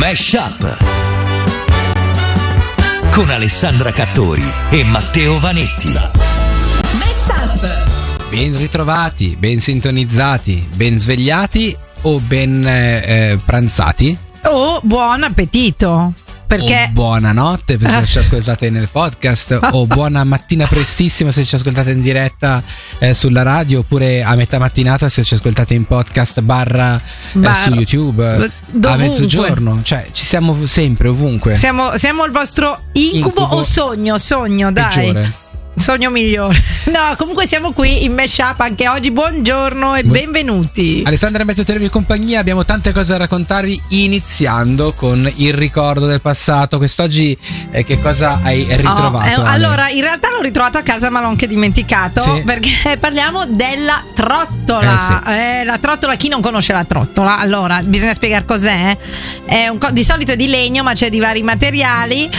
Mashup con Alessandra Cattori e Matteo Vanetti. Mashup. Ben ritrovati, ben sintonizzati, ben svegliati o ben pranzati? Oh, buon appetito. Perché o buonanotte se ci ascoltate nel podcast, o buona mattina prestissimo se ci ascoltate in diretta sulla radio, oppure a metà mattinata se ci ascoltate in podcast barra su YouTube a mezzogiorno. Cioè ci siamo sempre, ovunque. Siamo il vostro incubo o sogno, dai. Peggiore. Sogno migliore. No, comunque siamo qui in Mashup anche oggi. Buongiorno e benvenuti. Alessandra Metto Tervi compagnia. Abbiamo tante cose da raccontarvi, iniziando con il ricordo del passato. Quest'oggi che cosa hai ritrovato? Allora, in realtà l'ho ritrovato a casa ma l'ho anche dimenticato, sì. Perché parliamo della trottola. Sì. La trottola, chi non conosce la trottola? Allora, bisogna spiegare cos'è. Di solito è di legno, ma c'è di vari materiali.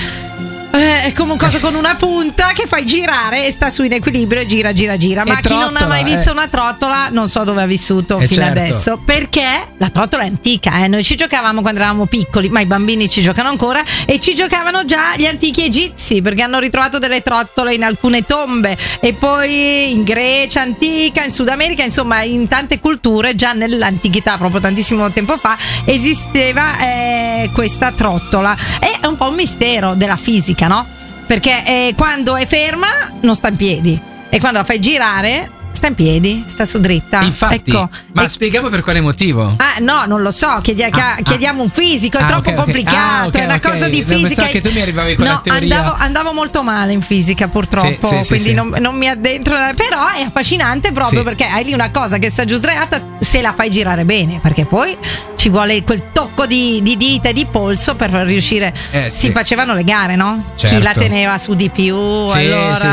È come un coso con una punta che fai girare e sta su in equilibrio e gira. Ma chi non ha mai visto una trottola non so dove ha vissuto fino adesso, perché la trottola è antica. Noi ci giocavamo quando eravamo piccoli, ma i bambini ci giocano ancora, e ci giocavano già gli antichi egizi, perché hanno ritrovato delle trottole in alcune tombe, e poi in Grecia antica, in Sud America, insomma in tante culture già nell'antichità, proprio tantissimo tempo fa, esisteva questa trottola. È un po' un mistero della fisica, no? Perché quando è ferma non sta in piedi, e quando la fai girare sta in piedi, sta su dritta. Infatti, ecco. Ma spieghiamo per quale motivo? No, non lo so, chiediamo un fisico, è troppo complicato, è una cosa di fisica. Pensavo che tu mi arrivavi con la teoria. Andavo molto male in fisica, purtroppo, quindi non mi addentro, però è affascinante proprio perché hai lì una cosa che sta giù sdraiata se la fai girare bene, perché poi ci vuole quel tocco di dita e di polso per riuscire. Si facevano le gare, no? Certo. Chi la teneva su di più, allora.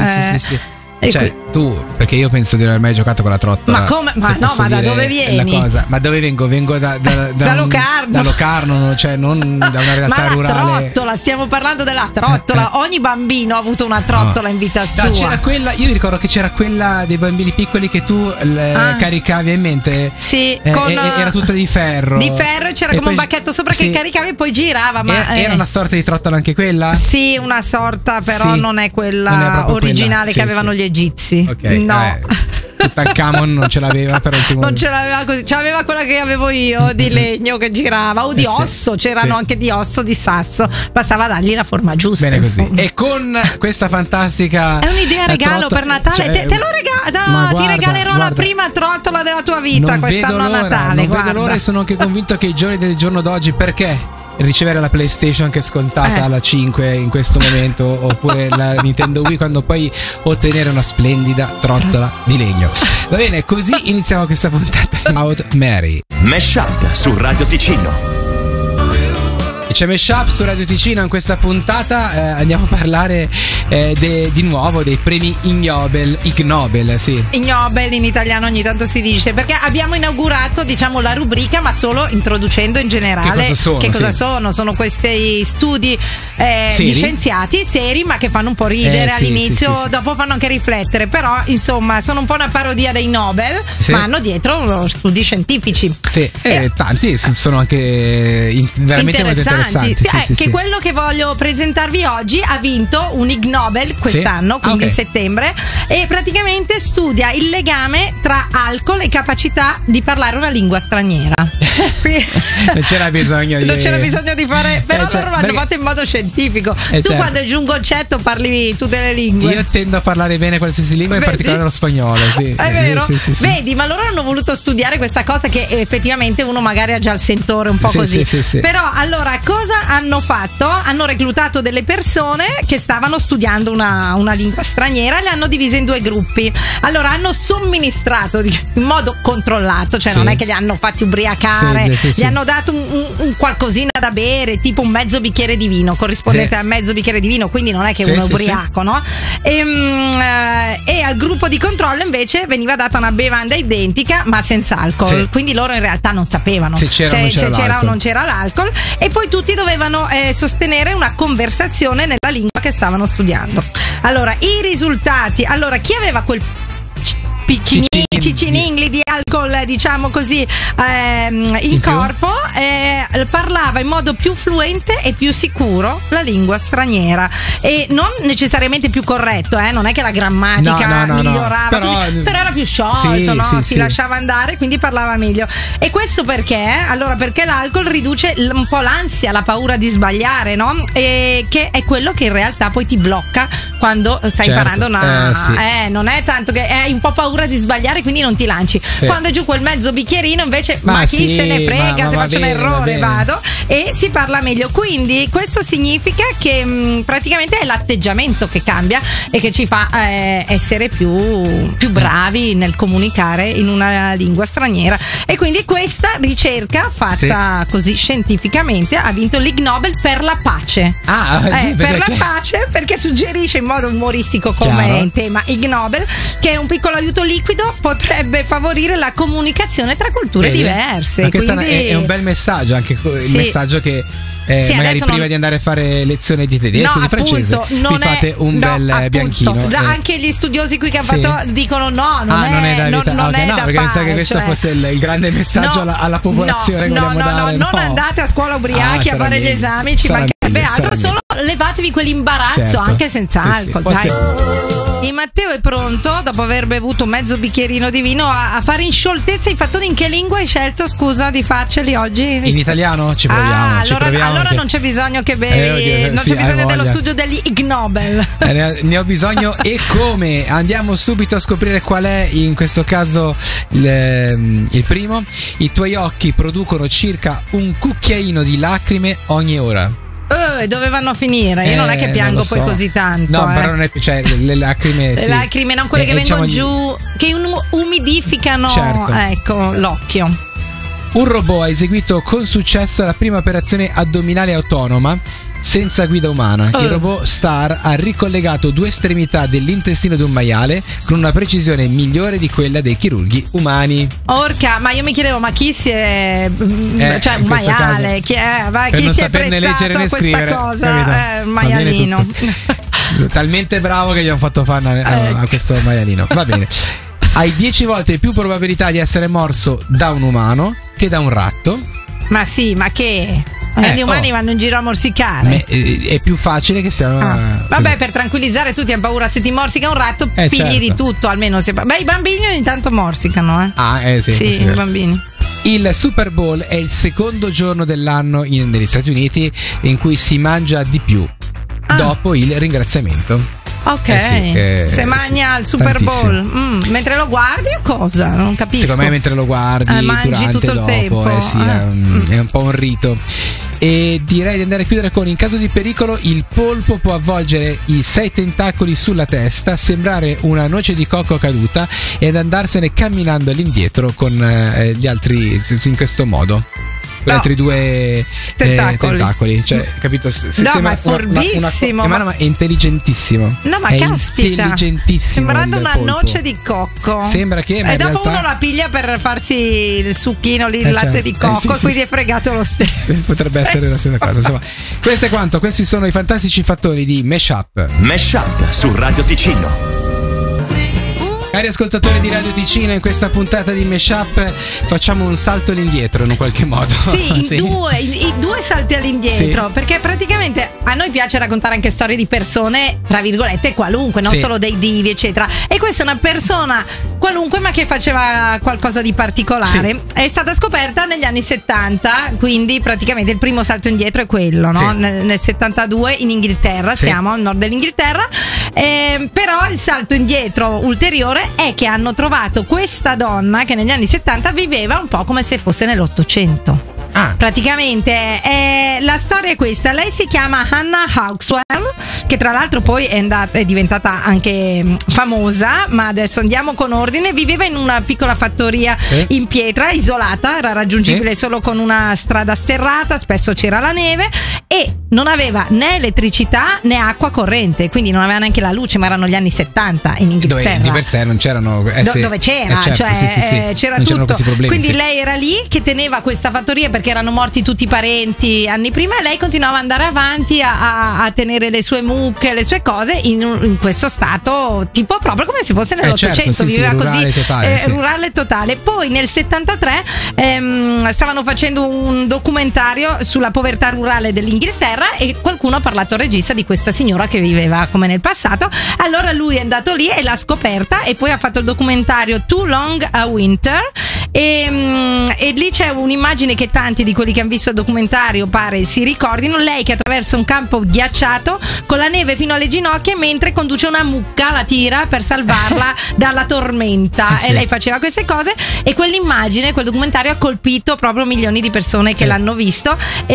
Sì. Cioè, tu, perché io penso di non aver mai giocato con la trottola. Ma come? Ma da dove vieni? Ma dove vengo? Vengo da Locarno. Da Locarno, cioè non da una realtà rurale. Ma la trottola, stiamo parlando della trottola. Ogni bambino ha avuto una trottola in vita sua. C'era quella, io mi ricordo che c'era quella dei bambini piccoli che tu caricavi, in mente. Sì, era tutta di ferro. Di ferro, e c'era come un bacchetto sopra che caricavi e poi girava. Ma era una sorta di trottola anche quella? Sì, una sorta, però non è quella originale che avevano gli egizi. Okay, no. Tutankhamon non ce l'aveva, però non ce l'aveva così, c'aveva quella che avevo io di legno che girava, o di osso, c'erano anche di osso, di sasso, bastava dargli la forma giusta. Bene così. E con questa fantastica, è un'idea regalo per Natale, te lo regalo, ti regalerò la prima trottola della tua vita quest'anno a Natale. Non vedo l'ora, e sono anche convinto che i giorni del giorno d'oggi, perché ricevere la PlayStation che è scontata alla 5 in questo momento, oppure la Nintendo Wii, quando puoi ottenere una splendida trottola di legno. Va bene, così iniziamo questa puntata di Out Mary. Mashup su Radio Ticino. E c'è Mashup su Radio Ticino. In questa puntata andiamo a parlare di nuovo dei premi Ig Nobel, sì. Ig Nobel in italiano ogni tanto si dice, perché abbiamo inaugurato, diciamo, la rubrica, ma solo introducendo in generale che cosa sono. Sono questi studi di scienziati seri, ma che fanno un po' ridere all'inizio, dopo fanno anche riflettere, però insomma sono un po' una parodia dei Nobel, ma hanno dietro studi scientifici. Sì, tanti sono anche veramente molto interessanti. Che quello che voglio presentarvi oggi ha vinto un Ig Nobel quest'anno, quindi in settembre, e praticamente studia il legame tra alcol e capacità di parlare una lingua straniera. Non c'era bisogno di fare, però loro l'hanno fatto in modo scientifico. Tu quando aggiungi un concetto parli tutte le lingue. Io tendo a parlare bene qualsiasi lingua, in particolare lo spagnolo. Sì. È vero? Sì. Vedi, ma loro hanno voluto studiare questa cosa che effettivamente uno magari ha già il sentore un po' così. Sì. Però allora cosa hanno fatto? Hanno reclutato delle persone che stavano studiando una lingua straniera, le hanno divise in due gruppi. Allora hanno somministrato in modo controllato, cioè non è che li hanno fatti ubriacare, gli hanno dato un qualcosina da bere, tipo un mezzo bicchiere di vino, corrispondente a mezzo bicchiere di vino, quindi non è che uno è ubriaco, no? E al gruppo di controllo invece veniva data una bevanda identica ma senza alcol, quindi loro in realtà non sapevano se c'era o non c'era l'alcol, e poi tutti dovevano sostenere una conversazione nella lingua che stavano studiando. Allora, i risultati, chi aveva quel cicciningli di alcol, diciamo così, in corpo, parlava in modo più fluente e più sicuro la lingua straniera, e non necessariamente più corretto, non è che la grammatica migliorava, però era più sciolto, si lasciava andare, quindi parlava meglio. E questo perché? Allora, perché l'alcol riduce un po' l'ansia, la paura di sbagliare, no? E che è quello che in realtà poi ti blocca quando stai imparando non è tanto che hai un po' paura di sbagliare, quindi non ti lanci. Quando è giù quel mezzo bicchierino invece, ma chi se ne frega, se faccio un errore vado, e si parla meglio. Quindi questo significa che praticamente è l'atteggiamento che cambia e che ci fa essere più bravi nel comunicare in una lingua straniera. E quindi questa ricerca fatta così scientificamente ha vinto l'Ig Nobel per la pace. Per la pace, perché suggerisce in modo umoristico, come in tema Ig Nobel, che un piccolo aiuto liquido potrebbe favorire la comunicazione tra culture diverse. Ma questo è un bel messaggio, anche il messaggio che magari prima di andare a fare lezione di tedesco, di francese, vi fate un bel bianchino. Anche gli studiosi qui che hanno fatto dicono non è da perché fare, pensa che questo fosse il grande messaggio alla popolazione che volevamo dare. Non andate a scuola ubriachi a fare gli esami, ci mancherebbe altro, solo levatevi quell'imbarazzo, anche senza alcol. Dai. E Matteo è pronto, dopo aver bevuto mezzo bicchierino di vino, a fare in scioltezza i fattoni. In che lingua hai scelto, scusa, di farceli oggi? In italiano? Ci proviamo. Allora non c'è bisogno che bevi, non c'è bisogno dello studio degli Ig Nobel. Ne ho bisogno, e come? Andiamo subito a scoprire qual è in questo caso il primo. I tuoi occhi producono circa un cucchiaino di lacrime ogni ora. Dove vanno a finire? Io non è che piango poi così tanto. No, però non è, cioè, le lacrime. Le lacrime, non quelle che vengono giù, che umidificano, ecco, l'occhio. Un robot ha eseguito con successo la prima operazione addominale autonoma senza guida umana. Il robot Star ha ricollegato 2 estremità dell'intestino di un maiale con una precisione migliore di quella dei chirurghi umani. Orca, ma io mi chiedevo, ma chi si è cioè un maiale, chi si è prestato a questa cosa? Maialino. Talmente bravo che gli hanno fatto fare a questo maialino. Va bene. Hai 10 volte più probabilità di essere morso da un umano che da un ratto. Ma sì, ma che? Gli umani vanno in giro a morsicare. È più facile che stiano. Vabbè, per tranquillizzare tutti hanno paura. Se ti morsica un ratto, pigli di tutto. Almeno se. Beh, i bambini ogni tanto morsicano, sì, i bambini. Il Super Bowl è il secondo giorno dell'anno negli Stati Uniti in cui si mangia di più, dopo il ringraziamento. Ok, se magna il Super Bowl mentre lo guardi o cosa? Non capisco. Secondo me mentre lo guardi, mangi durante, tutto il tempo. È un po' un rito. E direi di andare a chiudere con: in caso di pericolo il polpo può avvolgere i 6 tentacoli sulla testa, sembrare una noce di cocco caduta ed andarsene camminando all'indietro con gli altri in questo modo. Con altri 2 tentacoli. Cioè, capito? Ma è furbissimo. Ma è intelligentissimo. No, ma caspita. Intelligentissimo. Sembrando una noce di cocco. Sembra che. Ma e dopo uno la piglia per farsi il succhino lì, il latte di cocco, e quindi è fregato lo stesso. Potrebbe essere la stessa cosa. Insomma, questo è quanto. Questi sono i fantastici fattoni di Meshup. Meshup su Radio Ticino. Cari ascoltatori di Radio Ticino, in questa puntata di Meshup facciamo un salto all'indietro in un qualche modo. Sì, i due salti all'indietro, perché praticamente a noi piace raccontare anche storie di persone, tra virgolette, qualunque, non solo dei divi, eccetera. E questa è una persona qualunque, ma che faceva qualcosa di particolare. È stata scoperta negli anni 70, quindi praticamente il primo salto indietro è quello, no? Nel 72 in Inghilterra, siamo al nord dell'Inghilterra. Però il salto indietro ulteriore è che hanno trovato questa donna che negli anni 70 viveva un po' come se fosse nell'800. Praticamente la storia è questa: lei si chiama Hannah Hawkswell, che tra l'altro poi è diventata anche famosa, ma adesso andiamo con ordine. Viveva in una piccola fattoria in pietra, isolata, era raggiungibile solo con una strada sterrata, spesso c'era la neve, e non aveva né elettricità né acqua corrente, quindi non aveva neanche la luce, ma erano gli anni 70 in Inghilterra, dove di per sé non c'erano dove c'era, c'era tutto. Quindi lei era lì che teneva questa fattoria perché perché erano morti tutti i parenti anni prima, e lei continuava ad andare avanti a tenere le sue mucche, le sue cose in questo stato tipo proprio come se fosse nell'Ottocento, certo, sì, viveva rurale così, totale, sì. rurale totale. Poi nel 73 stavano facendo un documentario sulla povertà rurale dell'Inghilterra e qualcuno ha parlato al regista di questa signora che viveva come nel passato. Allora lui è andato lì e l'ha scoperta, e poi ha fatto il documentario Too Long a Winter, e lì c'è un'immagine che tanti di quelli che hanno visto il documentario pare si ricordino: lei che attraversa un campo ghiacciato con la neve fino alle ginocchia mentre conduce una mucca, la tira per salvarla dalla tormenta. Sì. E lei faceva queste cose, e quell'immagine, quel documentario ha colpito proprio milioni di persone che l'hanno visto,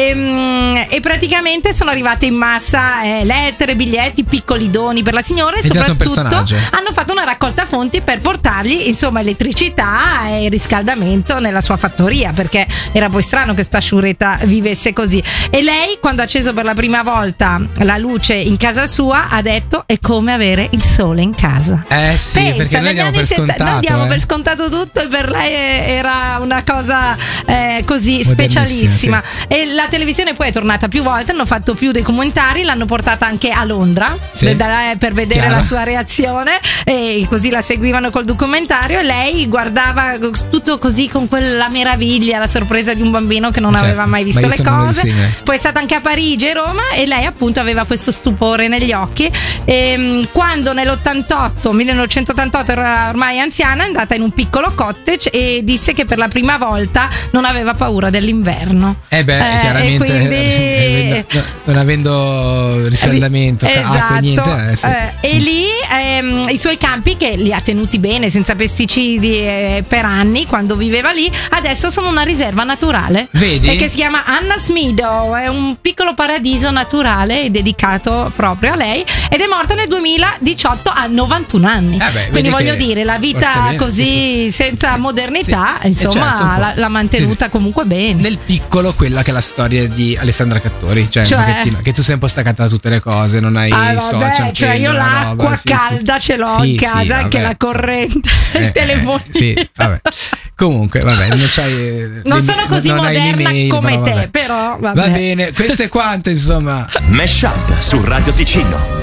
e praticamente sono arrivate in massa lettere, biglietti, piccoli doni per la signora, e soprattutto hanno fatto una raccolta fonti per portargli insomma elettricità e riscaldamento nella sua fattoria, perché era poi strano che sta sciuretta vivesse così. E lei, quando ha acceso per la prima volta la luce in casa sua, ha detto: è come avere il sole in casa. Sì, pensa, perché noi diamo per scontato. Noi diamo per scontato tutto, e per lei era una cosa così specialissima. Sì. E la televisione poi è tornata più volte, hanno fatto più documentari, l'hanno portata anche a Londra, sì, per vedere la sua reazione, e così la seguivano col documentario, e lei guardava tutto così con quella meraviglia, la sorpresa di un bambino che non aveva mai visto le cose. Poi è stata anche a Parigi e Roma, e lei appunto aveva questo stupore negli occhi, e quando nell'88 1988 era ormai anziana, è andata in un piccolo cottage e disse che per la prima volta non aveva paura dell'inverno. Chiaramente, e quindi, non avendo riscaldamento, acqua, niente. Sì. E lì i suoi campi, che li ha tenuti bene senza pesticidi per anni quando viveva lì, adesso sono una riserva naturale. Vedi? Che si chiama Anna's Meadow, è un piccolo paradiso naturale dedicato proprio a lei, ed è morta nel 2018 a 91 anni. Quindi voglio dire, la vita così senza modernità, insomma, certo, l'ha mantenuta comunque bene. Nel piccolo, quella che è la storia di Alessandra Cattori, cioè un pochettino, che tu sei un po' staccata da tutte le cose, non hai social, cioè io l'acqua calda ce l'ho in casa, anche la corrente, il telefono. Sì, vabbè. Comunque, vabbè, non sono così moderna come te, però vabbè. Va bene, questo è quanto, insomma. Mashup su Radio Ticino.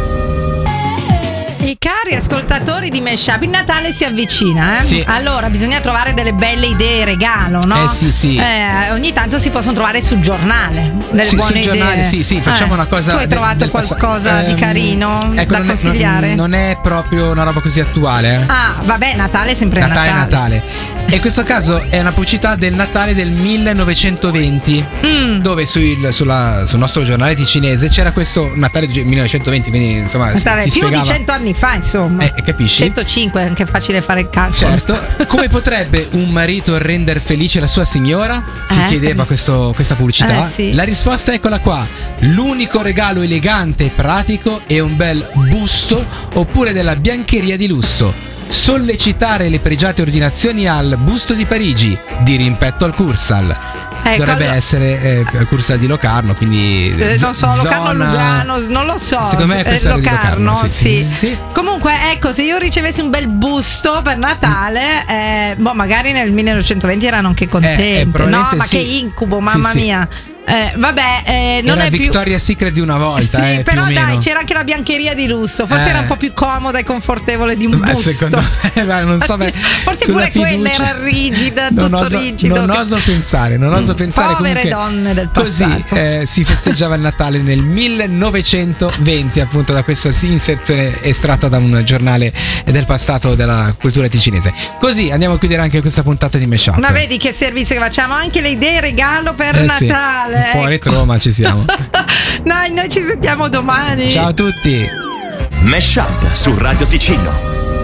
E cari ascoltatori di Mashup, il Natale si avvicina, eh? Sì. Allora bisogna trovare delle belle idee regalo, no? Sì. Ogni tanto si possono trovare sul giornale delle buone idee. Giornale, sì, facciamo una cosa. Tu hai trovato qualcosa di carino da consigliare? Non è proprio una roba così attuale. Vabbè, Natale è sempre Natale. E in questo caso è una pubblicità del Natale del 1920, dove sul nostro giornale ticinese c'era questo Natale del 1920, quindi insomma più di 100 anni fa, insomma. Capisci? 105, è anche facile fare il calcolo. Certo. Come potrebbe un marito rendere felice la sua signora? Si chiedeva questa pubblicità. Sì. La risposta è eccola qua: l'unico regalo elegante e pratico è un bel busto oppure della biancheria di lusso. Sollecitare le pregiate ordinazioni al Busto di Parigi, di rimpetto al Cursal. Dovrebbe essere Cursal di Locarno, quindi non so, Locarno, Lugano, non lo so. Secondo me è Locarno, sì. Sì. Comunque, ecco, se io ricevessi un bel busto per Natale, magari nel 1920 erano anche contenti. No, ma che incubo, mamma mia. Non era è Victoria's Secret di una volta. Sì, però dai, c'era anche la biancheria di lusso. Forse era un po' più comoda e confortevole di un busto. Secondo me, non so. Forse pure quella era rigida, tutto rigido. Non oso pensare. Povere donne del passato. Così si festeggiava il Natale nel 1920, appunto, da questa inserzione estratta da un giornale del passato della cultura ticinese. Così andiamo a chiudere anche questa puntata di Mashup. Ma vedi che servizio che facciamo? Anche le idee regalo per Natale. Un po' retro, ma ci siamo. Noi ci sentiamo domani. Ciao a tutti. Mashup su Radio Ticino.